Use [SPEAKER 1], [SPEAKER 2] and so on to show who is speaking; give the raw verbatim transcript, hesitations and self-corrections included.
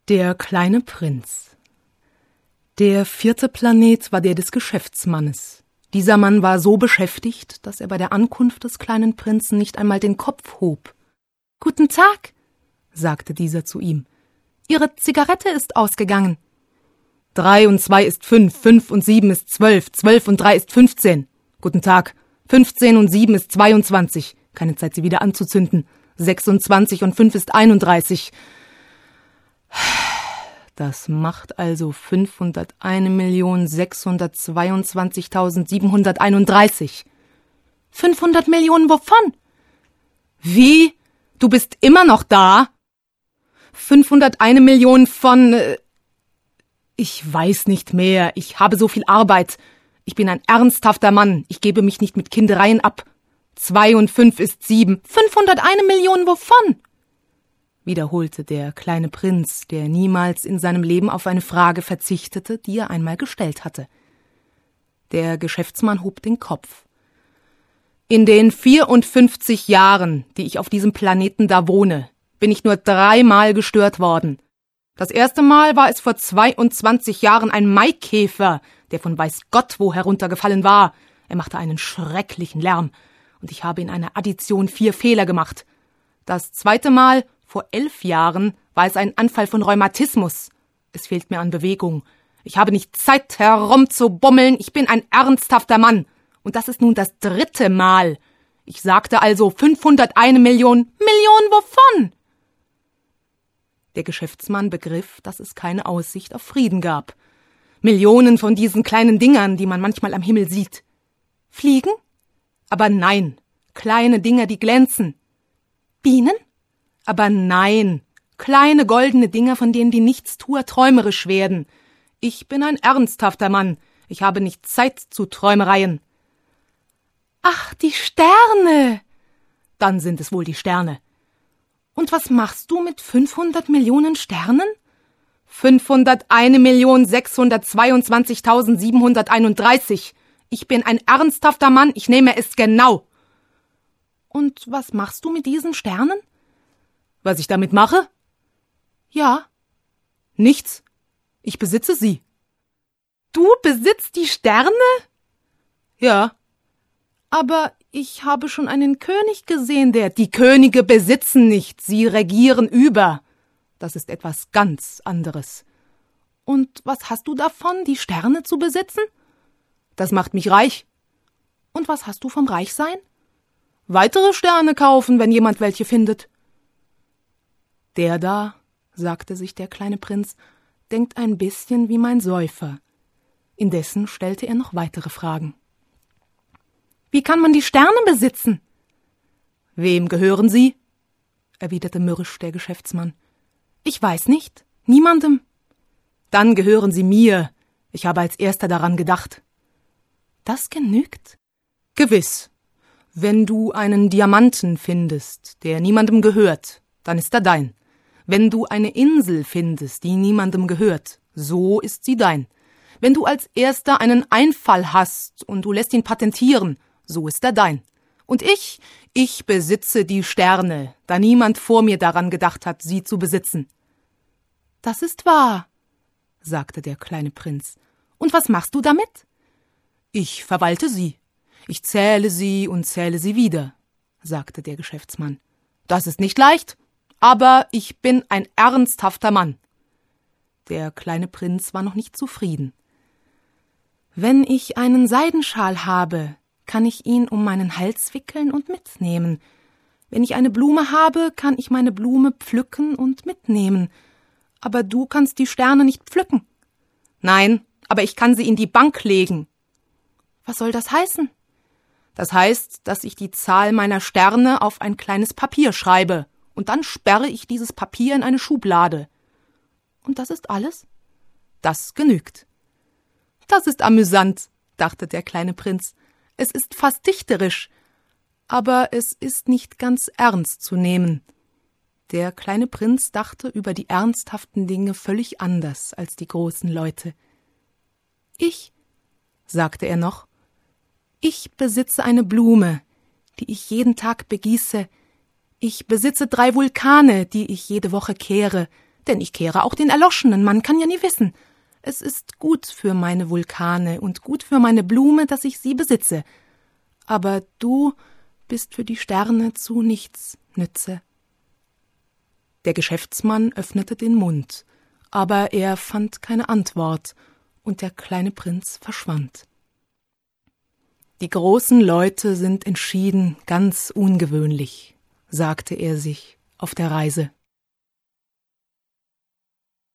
[SPEAKER 1] Der kleine Prinz. Der vierte Planet war der des Geschäftsmannes. Dieser Mann war so beschäftigt, dass er bei der Ankunft des kleinen Prinzen nicht einmal den Kopf hob. »Guten Tag«, sagte dieser zu ihm. »Ihre Zigarette ist ausgegangen.« »Drei und zwei ist fünf, fünf und sieben ist zwölf, zwölf und drei ist fünfzehn. Guten Tag. Fünfzehn und sieben ist zweiundzwanzig. Keine Zeit, sie wieder anzuzünden. Sechsundzwanzig und fünf ist einunddreißig. Das macht also fünfhunderteine Million sechshundertzweiundzwanzigtausendsiebenhunderteinunddreißig. Fünfhundert Millionen wovon? Wie? Du bist immer noch da? Fünfhunderteine Million von... Äh, ich weiß nicht mehr. Ich habe so viel Arbeit. Ich bin ein ernsthafter Mann. Ich gebe mich nicht mit Kindereien ab. Zwei und fünf ist sieben. Fünfhunderteine Million wovon? Wiederholte der kleine Prinz, der niemals in seinem Leben auf eine Frage verzichtete, die er einmal gestellt hatte. Der Geschäftsmann hob den Kopf. In den vierundfünfzig Jahren, die ich auf diesem Planeten da wohne, bin ich nur dreimal gestört worden. Das erste Mal war es vor zweiundzwanzig Jahren ein Maikäfer, der von weiß Gott wo heruntergefallen war. Er machte einen schrecklichen Lärm, und ich habe in einer Addition vier Fehler gemacht. Das zweite Mal, vor elf Jahren, war es ein Anfall von Rheumatismus. Es fehlt mir an Bewegung. Ich habe nicht Zeit, herumzubummeln. Ich bin ein ernsthafter Mann. Und das ist nun das dritte Mal. Ich sagte also fünfhunderteine Million. Millionen wovon? Der Geschäftsmann begriff, dass es keine Aussicht auf Frieden gab. Millionen von diesen kleinen Dingern, die man manchmal am Himmel sieht. Fliegen? Aber nein, kleine Dinger, die glänzen. Bienen? Aber nein, kleine goldene Dinger, von denen die Nichtstuer träumerisch werden. Ich bin ein ernsthafter Mann. Ich habe nicht Zeit zu Träumereien. Ach, die Sterne! Dann sind es wohl die Sterne. Und was machst du mit fünfhundert Millionen Sternen? fünfhunderteine Million sechshundertzweiundzwanzigtausendsiebenhunderteinunddreißig. Ich bin ein ernsthafter Mann, ich nehme es genau. Und was machst du mit diesen Sternen? Was ich damit mache? Ja. Nichts. Ich besitze sie. Du besitzt die Sterne? Ja. Aber ich habe schon einen König gesehen, der... Die Könige besitzen nicht, sie regieren über. Das ist etwas ganz anderes. Und was hast du davon, die Sterne zu besitzen? Das macht mich reich. Und was hast du vom Reichsein? Weitere Sterne kaufen, wenn jemand welche findet. Der da, sagte sich der kleine Prinz, denkt ein bisschen wie mein Säufer. Indessen stellte er noch weitere Fragen. Wie kann man die Sterne besitzen? Wem gehören sie? Erwiderte mürrisch der Geschäftsmann. Ich weiß nicht. Niemandem. Dann gehören sie mir. Ich habe als erster daran gedacht. Das genügt? Gewiss. Wenn du einen Diamanten findest, der niemandem gehört, dann ist er dein. Wenn du eine Insel findest, die niemandem gehört, so ist sie dein. Wenn du als erster einen Einfall hast und du lässt ihn patentieren, so ist er dein. Und ich, ich besitze die Sterne, da niemand vor mir daran gedacht hat, sie zu besitzen. Das ist wahr, sagte der kleine Prinz. Und was machst du damit? Ich verwalte sie. Ich zähle sie und zähle sie wieder, sagte der Geschäftsmann. Das ist nicht leicht, aber ich bin ein ernsthafter Mann. Der kleine Prinz war noch nicht zufrieden. Wenn ich einen Seidenschal habe, kann ich ihn um meinen Hals wickeln und mitnehmen. Wenn ich eine Blume habe, kann ich meine Blume pflücken und mitnehmen. Aber du kannst die Sterne nicht pflücken. Nein, aber ich kann sie in die Bank legen. Was soll das heißen? Das heißt, dass ich die Zahl meiner Sterne auf ein kleines Papier schreibe, und dann sperre ich dieses Papier in eine Schublade. Und das ist alles? Das genügt. Das ist amüsant, dachte der kleine Prinz. Es ist fast dichterisch, aber es ist nicht ganz ernst zu nehmen. Der kleine Prinz dachte über die ernsthaften Dinge völlig anders als die großen Leute. Ich, sagte er noch, ich besitze eine Blume, die ich jeden Tag begieße. Ich besitze drei Vulkane, die ich jede Woche kehre. Denn ich kehre auch den Erloschenen, man kann ja nie wissen. Es ist gut für meine Vulkane und gut für meine Blume, dass ich sie besitze. Aber du bist für die Sterne zu nichts nütze. Der Geschäftsmann öffnete den Mund, aber er fand keine Antwort, und der kleine Prinz verschwand. Die großen Leute sind entschieden ganz ungewöhnlich, sagte er sich auf der Reise.